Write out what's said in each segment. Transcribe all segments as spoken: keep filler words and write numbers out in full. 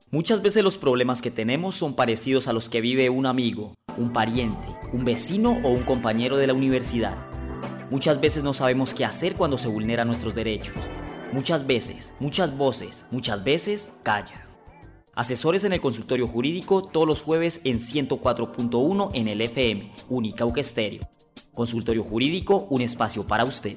Muchas veces los problemas que tenemos son parecidos a los que vive un amigo, un pariente, un vecino o un compañero de la universidad. Muchas veces no sabemos qué hacer cuando se vulneran nuestros derechos. Muchas veces, muchas voces, muchas veces, calla. Asesores en el consultorio jurídico todos los jueves en ciento cuatro punto uno en el F M, Unicauca Estéreo. Consultorio jurídico, un espacio para usted.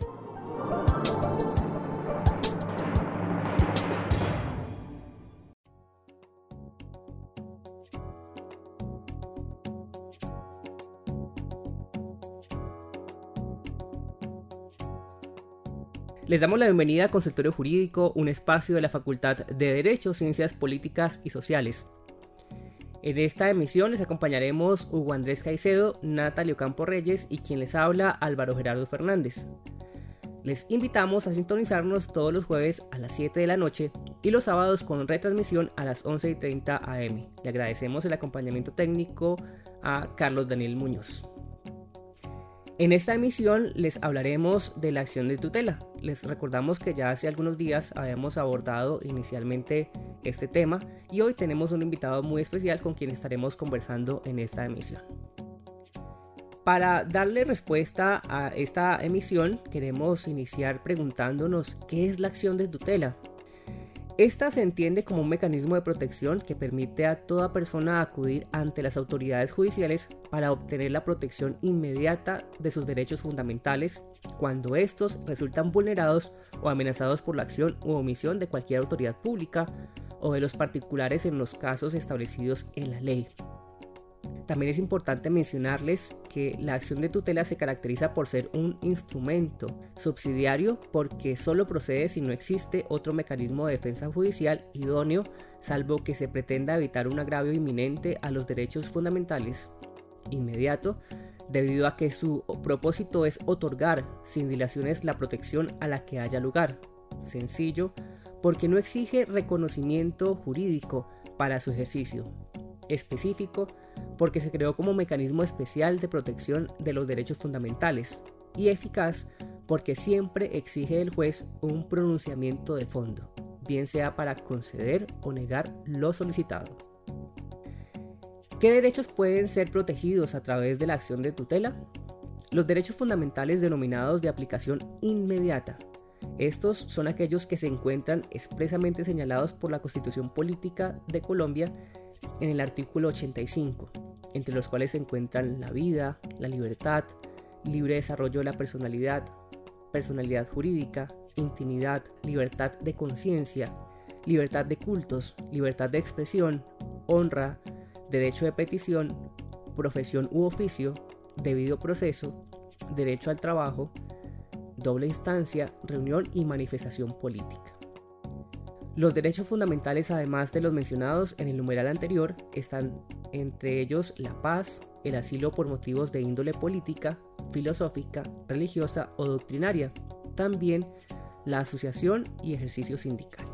Les damos la bienvenida a Consultorio Jurídico, un espacio de la Facultad de Derecho, Ciencias Políticas y Sociales. En esta emisión les acompañaremos Hugo Andrés Caicedo, Natalia Ocampo Reyes y quien les habla, Álvaro Gerardo Fernández. Les invitamos a sintonizarnos todos los jueves a las siete de la noche y los sábados con retransmisión a las once y treinta a eme. Le agradecemos el acompañamiento técnico a Carlos Daniel Muñoz. En esta emisión les hablaremos de la acción de tutela. Les recordamos que ya hace algunos días habíamos abordado inicialmente este tema y hoy tenemos un invitado muy especial con quien estaremos conversando en esta emisión. Para darle respuesta a esta emisión queremos iniciar preguntándonos ¿qué es la acción de tutela? Esta se entiende como un mecanismo de protección que permite a toda persona acudir ante las autoridades judiciales para obtener la protección inmediata de sus derechos fundamentales cuando estos resultan vulnerados o amenazados por la acción u omisión de cualquier autoridad pública o de los particulares en los casos establecidos en la ley. También es importante mencionarles que la acción de tutela se caracteriza por ser un instrumento subsidiario porque solo procede si no existe otro mecanismo de defensa judicial idóneo, salvo que se pretenda evitar un agravio inminente a los derechos fundamentales inmediato, debido a que su propósito es otorgar sin dilaciones la protección a la que haya lugar. Sencillo, porque no exige reconocimiento jurídico para su ejercicio. Específico, porque se creó como mecanismo especial de protección de los derechos fundamentales, y eficaz porque siempre exige del juez un pronunciamiento de fondo, bien sea para conceder o negar lo solicitado. ¿Qué derechos pueden ser protegidos a través de la acción de tutela? Los derechos fundamentales denominados de aplicación inmediata. Estos son aquellos que se encuentran expresamente señalados por la Constitución Política de Colombia en el artículo ochenta y cinco, entre los cuales se encuentran la vida, la libertad, libre desarrollo de la personalidad, personalidad jurídica, intimidad, libertad de conciencia, libertad de cultos, libertad de expresión, honra, derecho de petición, profesión u oficio, debido proceso, derecho al trabajo, doble instancia, reunión y manifestación política. Los derechos fundamentales, además de los mencionados en el numeral anterior, están entre ellos la paz, el asilo por motivos de índole política, filosófica, religiosa o doctrinaria, también la asociación y ejercicio sindical.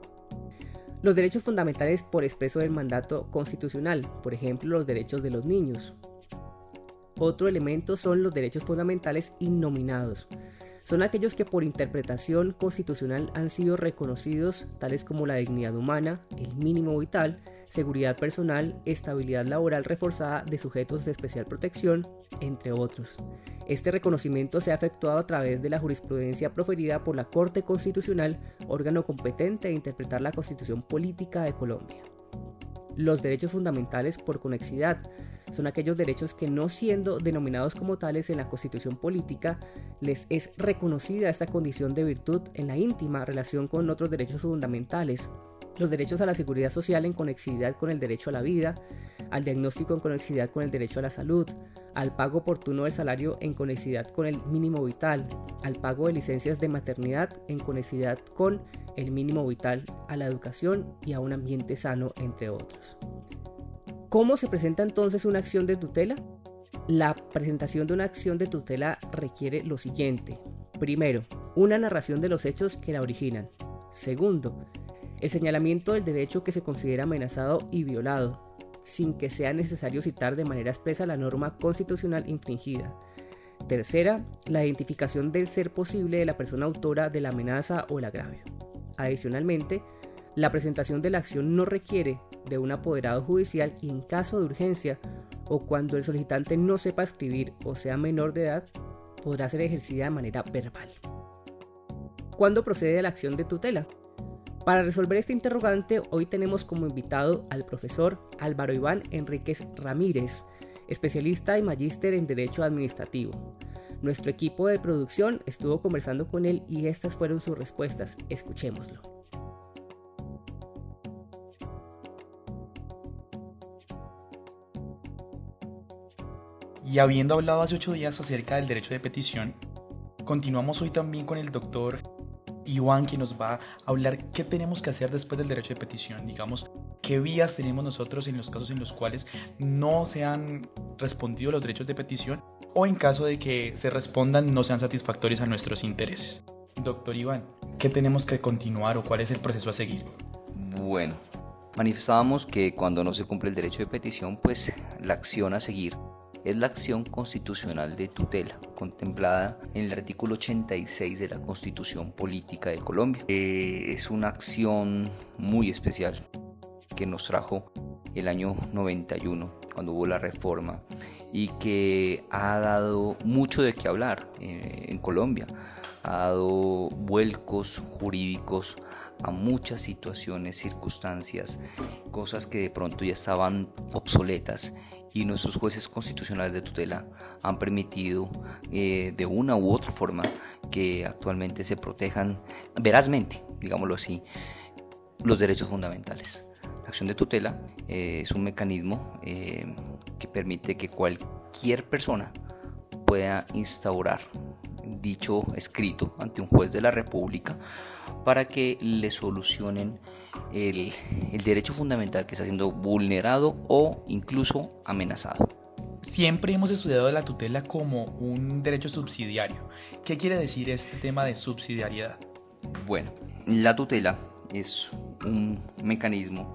Los derechos fundamentales por expreso del mandato constitucional, por ejemplo los derechos de los niños. Otro elemento son los derechos fundamentales innominados. Son aquellos que por interpretación constitucional han sido reconocidos, tales como la dignidad humana, el mínimo vital, seguridad personal, estabilidad laboral reforzada de sujetos de especial protección, entre otros. Este reconocimiento se ha efectuado a través de la jurisprudencia proferida por la Corte Constitucional, órgano competente de interpretar la Constitución Política de Colombia. Los derechos fundamentales por conexidad son aquellos derechos que, no siendo denominados como tales en la Constitución Política, les es reconocida esta condición de virtud en la íntima relación con otros derechos fundamentales. Los derechos a la seguridad social en conexidad con el derecho a la vida, al diagnóstico en conexidad con el derecho a la salud, al pago oportuno del salario en conexidad con el mínimo vital, al pago de licencias de maternidad en conexidad con el mínimo vital, a la educación y a un ambiente sano, entre otros. ¿Cómo se presenta entonces una acción de tutela? La presentación de una acción de tutela requiere lo siguiente. Primero, una narración de los hechos que la originan. Segundo, el señalamiento del derecho que se considera amenazado y violado, sin que sea necesario citar de manera expresa la norma constitucional infringida. Tercera, la identificación del ser posible de la persona autora de la amenaza o el agravio. Adicionalmente, La presentación de la acción no requiere de un apoderado judicial y en caso de urgencia o cuando el solicitante no sepa escribir o sea menor de edad, podrá ser ejercida de manera verbal. ¿Cuándo procede la acción de tutela? Para resolver este interrogante, hoy tenemos como invitado al profesor Álvaro Iván Enríquez Ramírez, especialista y magíster en Derecho Administrativo. Nuestro equipo de producción estuvo conversando con él y estas fueron sus respuestas. Escuchémoslo. Y habiendo hablado hace ocho días acerca del derecho de petición, continuamos hoy también con el doctor Iván, que nos va a hablar qué tenemos que hacer después del derecho de petición. Digamos, qué vías tenemos nosotros en los casos en los cuales no se han respondido los derechos de petición o en caso de que se respondan no sean satisfactorios a nuestros intereses. Doctor Iván, ¿qué tenemos que continuar o cuál es el proceso a seguir? Bueno, manifestábamos que cuando no se cumple el derecho de petición, pues la acción a seguir es la acción constitucional de tutela, contemplada en el artículo ochenta y seis de la Constitución Política de Colombia. Eh, es una acción muy especial que nos trajo el año noventa y uno, cuando hubo la reforma, y que ha dado mucho de qué hablar eh, en Colombia. Ha dado vuelcos jurídicos a muchas situaciones, circunstancias, cosas que de pronto ya estaban obsoletas, y nuestros jueces constitucionales de tutela han permitido eh, de una u otra forma que actualmente se protejan verazmente, digámoslo así, los derechos fundamentales. La acción de tutela eh, es un mecanismo eh, que permite que cualquier persona pueda instaurar dicho escrito ante un juez de la República para que le solucionen el, el derecho fundamental que está siendo vulnerado o incluso amenazado. Siempre hemos estudiado la tutela como un derecho subsidiario. ¿Qué quiere decir este tema de subsidiariedad? Bueno, la tutela es un mecanismo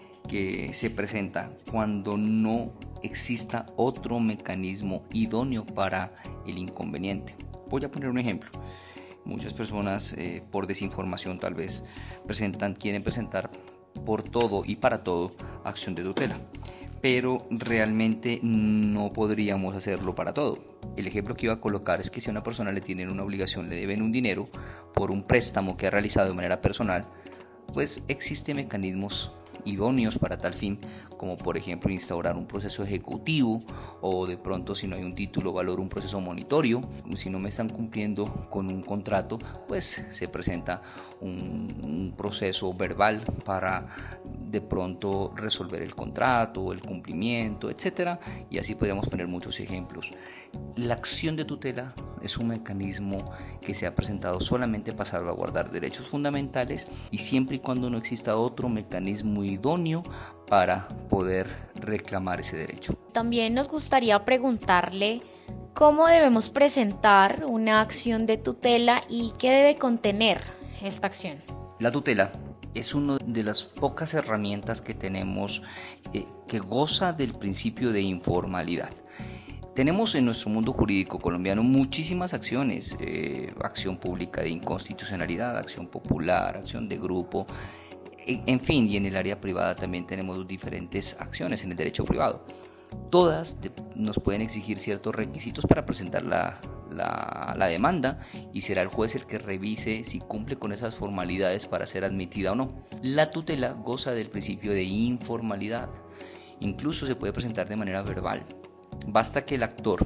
que se presenta cuando no exista otro mecanismo idóneo para el inconveniente. Voy a poner un ejemplo. Muchas personas eh, por desinformación tal vez presentan, quieren presentar por todo y para todo acción de tutela, pero realmente no podríamos hacerlo para todo. El ejemplo que iba a colocar es que si a una persona le tienen una obligación, le deben un dinero por un préstamo que ha realizado de manera personal, pues existen mecanismos idóneos para tal fin, como por ejemplo instaurar un proceso ejecutivo, o de pronto si no hay un título valor un proceso monitorio. Si no me están cumpliendo con un contrato, pues se presenta un, un proceso verbal para de pronto resolver el contrato, el cumplimiento, etcétera, y así podríamos poner muchos ejemplos. La acción de tutela es un mecanismo que se ha presentado solamente para salvaguardar derechos fundamentales y siempre y cuando no exista otro mecanismo idóneo para poder reclamar ese derecho. También nos gustaría preguntarle cómo debemos presentar una acción de tutela y qué debe contener esta acción. La tutela es una de las pocas herramientas que tenemos eh, que goza del principio de informalidad. Tenemos en nuestro mundo jurídico colombiano muchísimas acciones, eh, acción pública de inconstitucionalidad, acción popular, acción de grupo, en, en fin, y en el área privada también tenemos diferentes acciones en el derecho privado. Todas de, nos pueden exigir ciertos requisitos para presentar la, la, la demanda y será el juez el que revise si cumple con esas formalidades para ser admitida o no. La tutela goza del principio de informalidad, incluso se puede presentar de manera verbal. Basta que el actor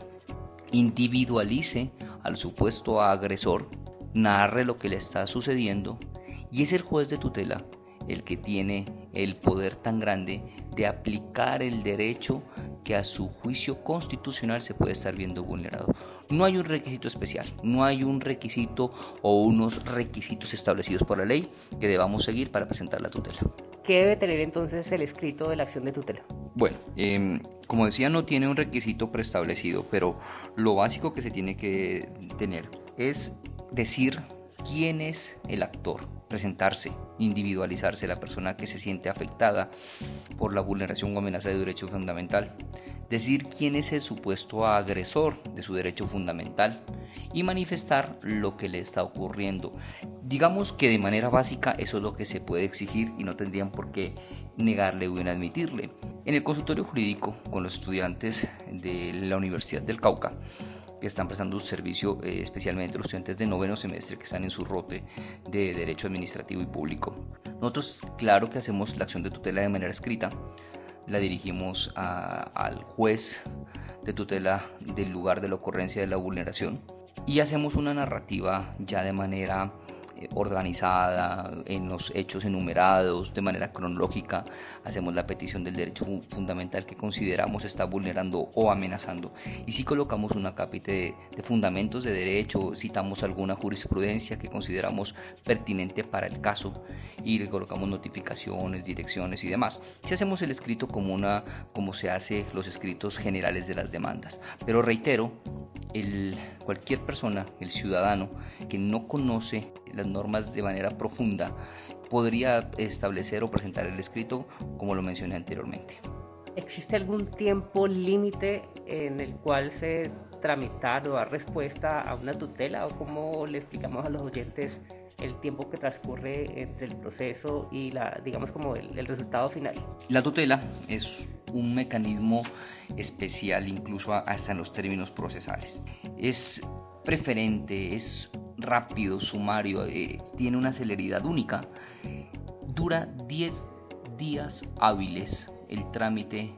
individualice al supuesto agresor, narre lo que le está sucediendo y es el juez de tutela el que tiene el poder tan grande de aplicar el derecho que a su juicio constitucional se puede estar viendo vulnerado. No hay un requisito especial, no hay un requisito o unos requisitos establecidos por la ley que debamos seguir para presentar la tutela. ¿Qué debe tener entonces el escrito de la acción de tutela? Bueno, eh, como decía, no tiene un requisito preestablecido, pero lo básico que se tiene que tener es decir quién es el actor, presentarse, individualizarse, la persona que se siente afectada por la vulneración o amenaza de derecho fundamental, decir quién es el supuesto agresor de su derecho fundamental y manifestar lo que le está ocurriendo. Digamos que de manera básica eso es lo que se puede exigir y no tendrían por qué negarle o inadmitirle. En el consultorio jurídico con los estudiantes de la Universidad del Cauca, que están prestando su servicio, eh, especialmente los estudiantes de noveno semestre que están en su rote de Derecho Administrativo y Público. Nosotros, claro que hacemos la acción de tutela de manera escrita, la dirigimos a, al juez de tutela del lugar de la ocurrencia de la vulneración y hacemos una narrativa ya de manera organizada, en los hechos enumerados, de manera cronológica. Hacemos la petición del derecho fundamental que consideramos está vulnerando o amenazando, y si colocamos una cápita de, de fundamentos de derecho, citamos alguna jurisprudencia que consideramos pertinente para el caso y le colocamos notificaciones, direcciones y demás. Si hacemos el escrito como, una, como se hace los escritos generales de las demandas, pero reitero, el, cualquier persona, el ciudadano que no conoce las normas de manera profunda, podría establecer o presentar el escrito como lo mencioné anteriormente. ¿Existe algún tiempo límite en el cual se tramitar o dar respuesta a una tutela, o cómo le explicamos a los oyentes el tiempo que transcurre entre el proceso y la, digamos, como el, el resultado final? La tutela es un mecanismo especial, incluso hasta en los términos procesales. Es preferente, es rápido, sumario, eh, tiene una celeridad única. Dura diez días hábiles el trámite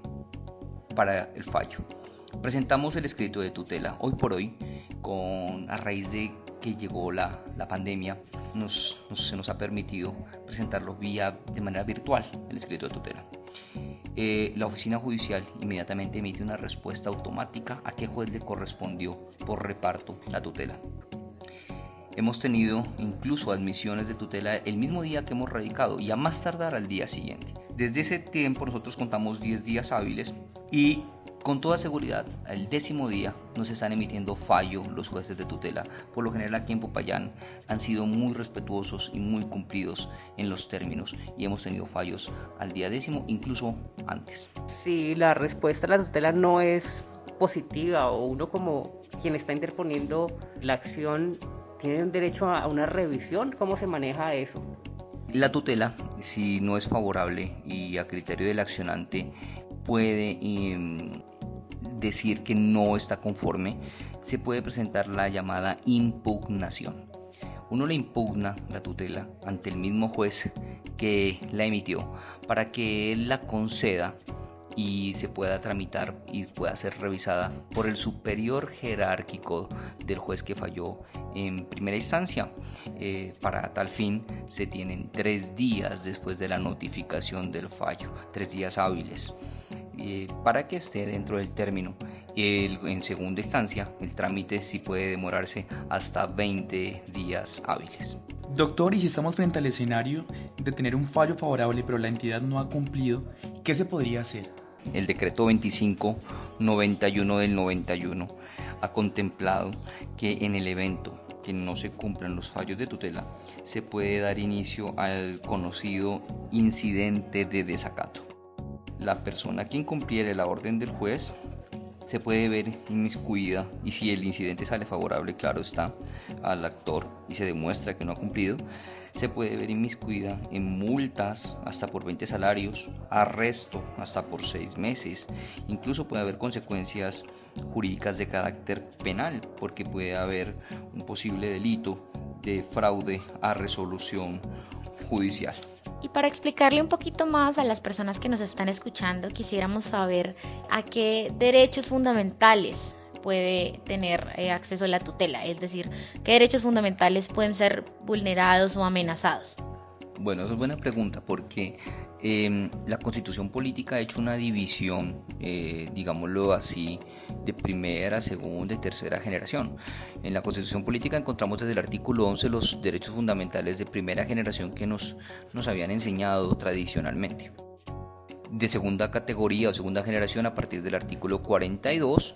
para el fallo. Presentamos el escrito de tutela. Hoy por hoy, con, a raíz de que llegó la, la pandemia, nos, nos, se nos ha permitido presentarlo vía, de manera virtual, el escrito de tutela. Eh, la oficina judicial inmediatamente emite una respuesta automática a qué juez le correspondió por reparto la tutela. Hemos tenido incluso admisiones de tutela el mismo día que hemos radicado y a más tardar al día siguiente. Desde ese tiempo nosotros contamos diez días hábiles y con toda seguridad al décimo día nos están emitiendo fallo los jueces de tutela. Por lo general aquí en Popayán han sido muy respetuosos y muy cumplidos en los términos y hemos tenido fallos al día décimo, incluso antes. Si la respuesta a la tutela no es positiva o uno como quien está interponiendo la acción tiene un derecho a una revisión, ¿cómo se maneja eso? La tutela, si no es favorable y a criterio del accionante puede eh, decir que no está conforme, se puede presentar la llamada impugnación. Uno le impugna la tutela ante el mismo juez que la emitió para que él la conceda y se pueda tramitar y pueda ser revisada por el superior jerárquico del juez que falló en primera instancia. Eh, para tal fin se tienen tres días después de la notificación del fallo, tres días hábiles, eh, para que esté dentro del término. El, en segunda instancia, el trámite sí puede demorarse hasta veinte días hábiles. Doctor, y si estamos frente al escenario de tener un fallo favorable pero la entidad no ha cumplido, ¿qué se podría hacer? El decreto veinticinco noventa y uno del noventa y uno ha contemplado que en el evento que no se cumplan los fallos de tutela se puede dar inicio al conocido incidente de desacato. La persona que incumpliere la orden del juez se puede ver inmiscuida, y si el incidente sale favorable, claro está, al actor y se demuestra que no ha cumplido, se puede ver inmiscuida en multas hasta por veinte salarios, arresto hasta por seis meses, incluso puede haber consecuencias jurídicas de carácter penal, porque puede haber un posible delito de fraude a resolución judicial. Y para explicarle un poquito más a las personas que nos están escuchando, quisiéramos saber a qué derechos fundamentales puede tener eh, acceso a la tutela, es decir, qué derechos fundamentales pueden ser vulnerados o amenazados. Bueno, esa es buena pregunta porque eh, la Constitución Política ha hecho una división, eh, digámoslo así, de primera, segunda y tercera generación. En la Constitución Política encontramos desde el artículo once los derechos fundamentales de primera generación que nos, nos habían enseñado tradicionalmente. De segunda categoría o segunda generación a partir del artículo cuarenta y dos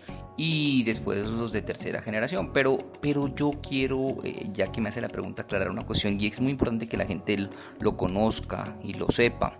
y después los de tercera generación. Pero, pero yo quiero, eh, ya que me hace la pregunta, aclarar una cuestión, y es muy importante que la gente lo conozca y lo sepa.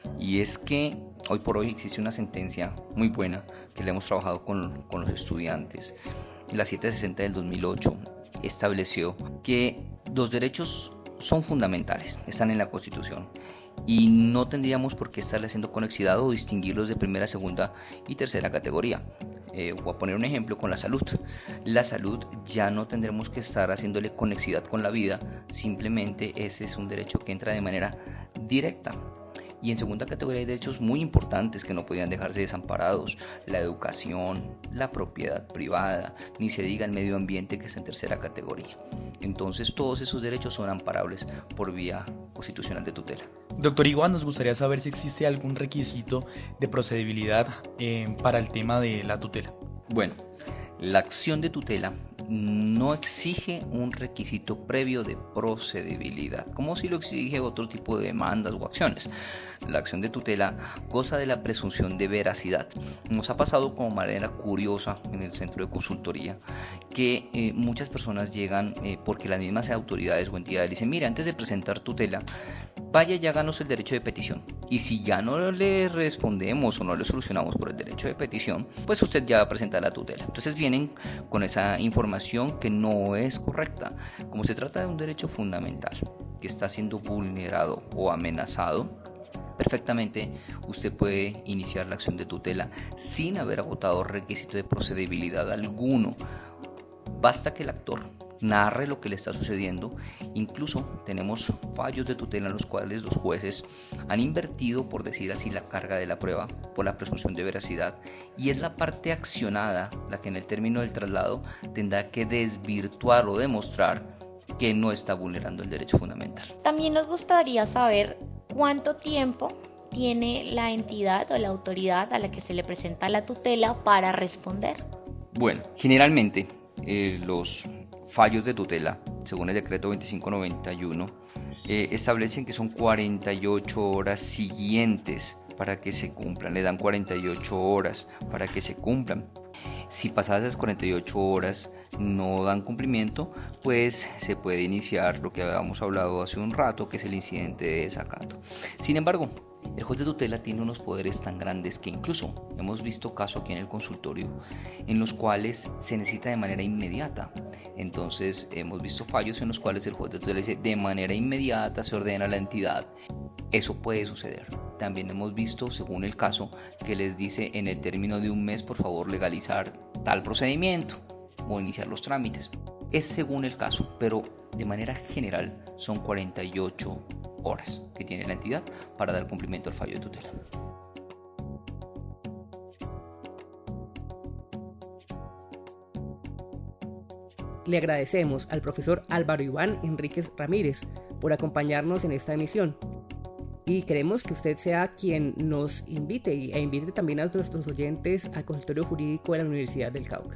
Y es que hoy por hoy existe una sentencia muy buena que le hemos trabajado con, con los estudiantes. La setecientos sesenta del dos mil ocho estableció que los derechos son fundamentales, están en la Constitución y no tendríamos por qué estarle haciendo conexidad o distinguirlos de primera, segunda y tercera categoría. Eh, voy a poner un ejemplo con la salud. La salud ya no tendremos que estar haciéndole conexidad con la vida, simplemente ese es un derecho que entra de manera directa. Y en segunda categoría hay derechos muy importantes que no podían dejarse desamparados: la educación, la propiedad privada, ni se diga el medio ambiente, que está en tercera categoría. Entonces todos esos derechos son amparables por vía constitucional de tutela. Doctor Iván, nos gustaría saber si existe algún requisito de procedibilidad eh, para el tema de la tutela. Bueno, la acción de tutela no exige un requisito previo de procedibilidad, como si lo exige otro tipo de demandas o acciones. La acción de tutela goza de la presunción de veracidad. Nos ha pasado como manera curiosa en el centro de consultoría que eh, muchas personas llegan eh, porque las mismas autoridades o entidades dicen: mire, antes de presentar tutela, vaya y háganos el derecho de petición. Y si ya no le respondemos o no le solucionamos por el derecho de petición, pues usted ya va a presentar la tutela. Entonces vienen con esa información que no es correcta. Como se trata de un derecho fundamental que está siendo vulnerado o amenazado, perfectamente usted puede iniciar la acción de tutela sin haber agotado requisito de procedibilidad alguno. Basta que el actor narre lo que le está sucediendo. Incluso tenemos fallos de tutela en los cuales los jueces han invertido, por decir así, la carga de la prueba por la presunción de veracidad, y es la parte accionada la que en el término del traslado tendrá que desvirtuar o demostrar que no está vulnerando el derecho fundamental. También nos gustaría saber cuánto tiempo tiene la entidad o la autoridad a la que se le presenta la tutela para responder. Bueno, generalmente eh, los fallos de tutela, según el decreto veinticinco noventa y uno, eh, establecen que son cuarenta y ocho horas siguientes para que se cumplan, le dan cuarenta y ocho horas para que se cumplan. Si pasadas esas cuarenta y ocho horas no dan cumplimiento, pues se puede iniciar lo que habíamos hablado hace un rato, que es el incidente de desacato. Sin embargo, el juez de tutela tiene unos poderes tan grandes que incluso hemos visto casos aquí en el consultorio en los cuales se necesita de manera inmediata. Entonces hemos visto fallos en los cuales el juez de tutela dice: de manera inmediata se ordena a la entidad. Eso puede suceder. También hemos visto, según el caso, que les dice: en el término de un mes, por favor, legalizar tal procedimiento o iniciar los trámites. Es según el caso, pero de manera general son cuarenta y ocho horas que tiene la entidad para dar cumplimiento al fallo de tutela. Le agradecemos al profesor Álvaro Iván Enríquez Ramírez por acompañarnos en esta emisión. Y queremos que usted sea quien nos invite e invite también a nuestros oyentes al consultorio jurídico de la Universidad del Cauca.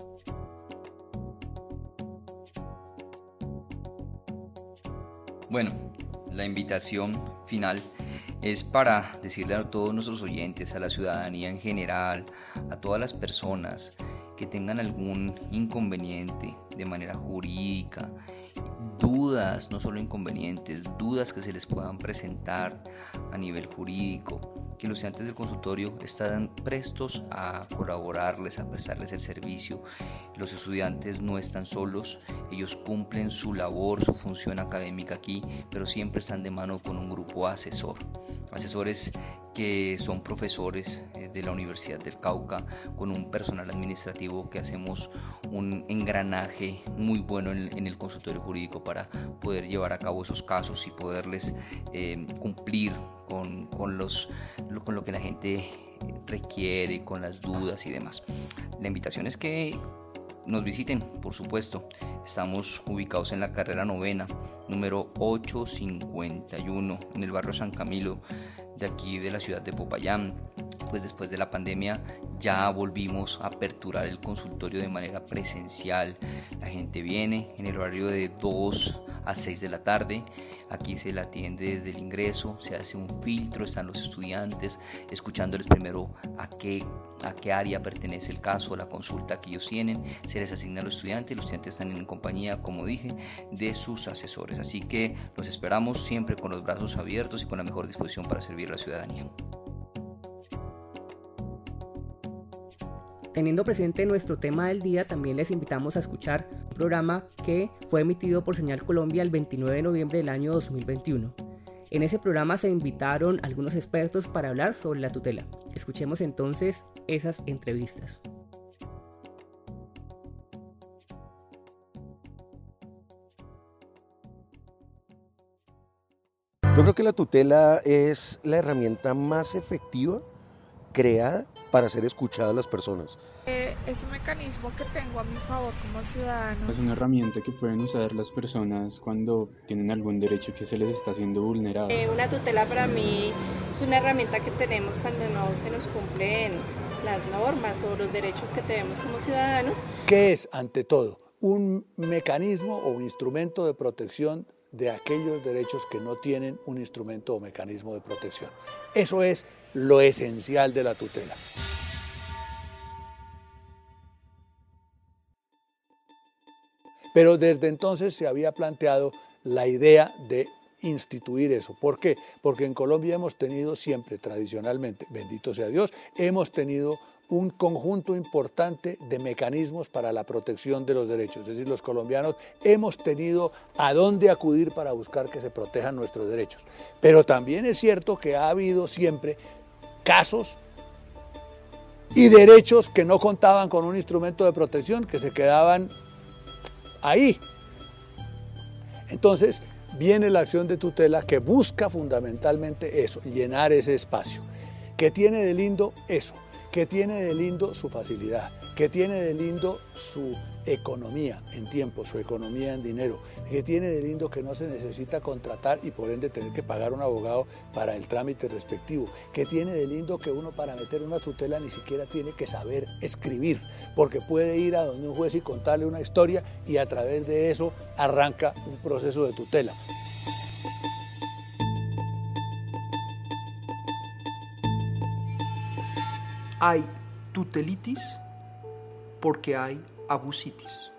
Bueno, la invitación final es para decirle a todos nuestros oyentes, a la ciudadanía en general, a todas las personas que tengan algún inconveniente de manera jurídica, dudas, no solo inconvenientes, dudas que se les puedan presentar a nivel jurídico, que los estudiantes del consultorio están prestos a colaborarles, a prestarles el servicio. Los estudiantes no están solos, ellos cumplen su labor, su función académica aquí, pero siempre están de mano con un grupo asesor. Asesores que son profesores de la Universidad del Cauca, con un personal administrativo que hacemos un engranaje muy bueno en, en el consultorio jurídico para poder llevar a cabo esos casos y poderles eh, cumplir con, con, los, con lo que la gente requiere, con las dudas y demás. La invitación es que nos visiten, por supuesto. Estamos ubicados en la carrera novena, número ochocientos cincuenta y uno, en el barrio San Camilo, de aquí de la ciudad de Popayán. Pues después de la pandemia ya volvimos a aperturar el consultorio de manera presencial. La gente viene en el horario de dos a seis de la tarde. Aquí se la atiende desde el ingreso, se hace un filtro, están los estudiantes escuchándoles primero a qué, a qué área pertenece el caso, la consulta que ellos tienen. Se les asigna a los estudiantes, los estudiantes están en compañía, como dije, de sus asesores. Así que los esperamos siempre con los brazos abiertos y con la mejor disposición para servir a la ciudadanía. Teniendo presente nuestro tema del día, también les invitamos a escuchar un programa que fue emitido por Señal Colombia el veintinueve de noviembre del año dos mil veintiuno. En ese programa se invitaron algunos expertos para hablar sobre la tutela. Escuchemos entonces esas entrevistas. Yo creo que la tutela es la herramienta más efectiva creada para hacer escuchadas las personas. Eh, es un mecanismo que tengo a mi favor como ciudadano. Es una herramienta que pueden usar las personas cuando tienen algún derecho que se les está siendo vulnerado. Eh, una tutela para mí es una herramienta que tenemos cuando no se nos cumplen las normas o los derechos que tenemos como ciudadanos. ¿Qué es, ante todo, un mecanismo o un instrumento de protección de aquellos derechos que no tienen un instrumento o mecanismo de protección? Eso es lo esencial de la tutela. Pero desde entonces se había planteado la idea de instituir eso. ¿Por qué? Porque en Colombia hemos tenido siempre, tradicionalmente, bendito sea Dios, hemos tenido un conjunto importante de mecanismos para la protección de los derechos. Es decir, los colombianos hemos tenido a dónde acudir para buscar que se protejan nuestros derechos. Pero también es cierto que ha habido siempre casos y derechos que no contaban con un instrumento de protección, que se quedaban ahí. Entonces viene la acción de tutela que busca fundamentalmente eso, llenar ese espacio. ¿Qué tiene de lindo eso? ¿Qué tiene de lindo su facilidad? ¿Qué tiene de lindo su economía en tiempo, su economía en dinero? ¿Qué tiene de lindo que no se necesita contratar y por ende tener que pagar un abogado para el trámite respectivo? ¿Qué tiene de lindo que uno para meter una tutela ni siquiera tiene que saber escribir? Porque puede ir a donde un juez y contarle una historia y a través de eso arranca un proceso de tutela. Hay tutelitis porque hay abusitis.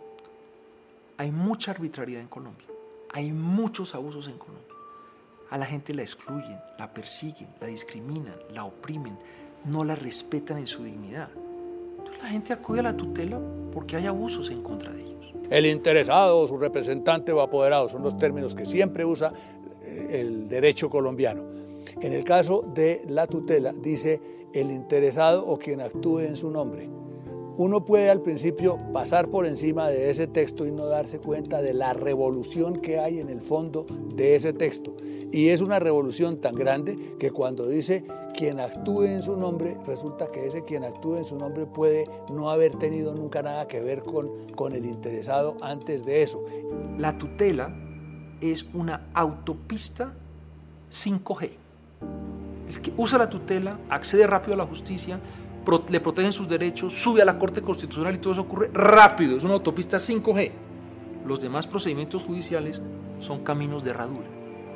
Hay mucha arbitrariedad en Colombia, hay muchos abusos en Colombia. A la gente la excluyen, la persiguen, la discriminan, la oprimen, no la respetan en su dignidad. Entonces la gente acude a la tutela porque hay abusos en contra de ellos. El interesado, su representante o apoderado son los términos que siempre usa el derecho colombiano. En el caso de la tutela dice el interesado o quien actúe en su nombre. Uno puede al principio pasar por encima de ese texto y no darse cuenta de la revolución que hay en el fondo de ese texto. Y es una revolución tan grande que cuando dice quien actúe en su nombre, resulta que ese quien actúe en su nombre puede no haber tenido nunca nada que ver con, con el interesado antes de eso. La tutela es una autopista cinco G. El que usa la tutela accede rápido a la justicia, pro, le protegen sus derechos, sube a la Corte Constitucional y todo eso ocurre rápido. Es una autopista cinco G. Los demás procedimientos judiciales son caminos de herradura.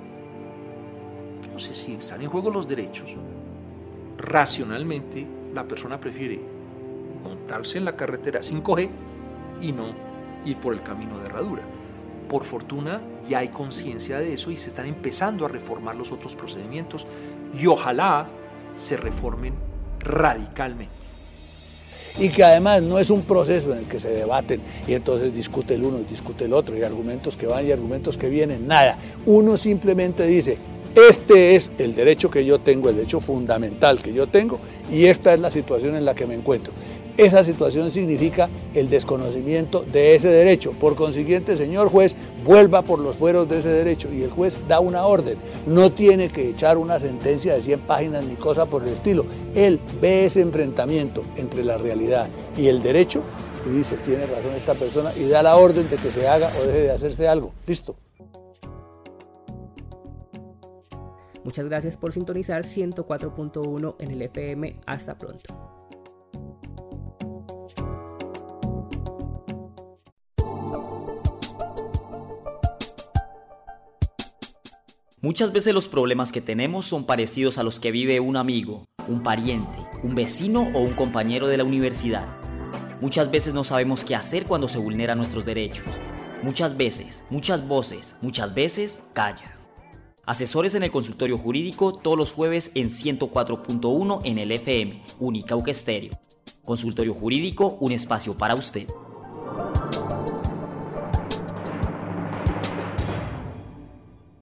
Entonces, si están en juego los derechos, racionalmente la persona prefiere montarse en la carretera cinco G y no ir por el camino de herradura. Por fortuna ya hay conciencia de eso y se están empezando a reformar los otros procedimientos y ojalá se reformen radicalmente. Y que además no es un proceso en el que se debaten y entonces discute el uno y discute el otro y argumentos que van y argumentos que vienen, nada. Uno simplemente dice, este es el derecho que yo tengo, el derecho fundamental que yo tengo y esta es la situación en la que me encuentro. Esa situación significa el desconocimiento de ese derecho. Por consiguiente, señor juez, vuelva por los fueros de ese derecho y el juez da una orden. No tiene que echar una sentencia de cien páginas ni cosa por el estilo. Él ve ese enfrentamiento entre la realidad y el derecho y dice, tiene razón esta persona y da la orden de que se haga o deje de hacerse algo. Listo. Muchas gracias por sintonizar ciento cuatro punto uno en el F M. Hasta pronto. Muchas veces los problemas que tenemos son parecidos a los que vive un amigo, un pariente, un vecino o un compañero de la universidad. Muchas veces no sabemos qué hacer cuando se vulneran nuestros derechos. Muchas veces, muchas voces, muchas veces, calla. Asesores en el consultorio jurídico todos los jueves en ciento cuatro punto uno en el F M, Unicauca Estéreo. Consultorio Jurídico, un espacio para usted.